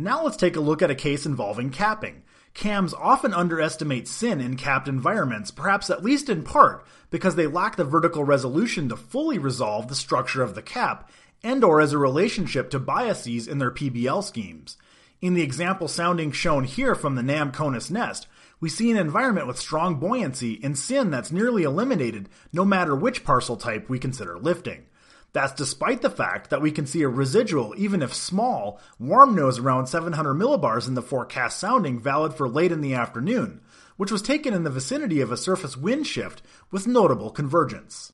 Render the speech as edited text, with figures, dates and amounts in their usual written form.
Now let's take a look at a case involving capping. Cams often underestimate SYN in capped environments, perhaps at least in part because they lack the vertical resolution to fully resolve the structure of the cap and/or as a relationship to biases in their PBL schemes. In the example sounding shown here from the NAM CONUS nest, we see an environment with strong buoyancy and SYN that's nearly eliminated no matter which parcel type we consider lifting. That's despite the fact that we can see a residual, even if small, warm nose around 700 millibars in the forecast sounding valid for late in the afternoon, which was taken in the vicinity of a surface wind shift with notable convergence.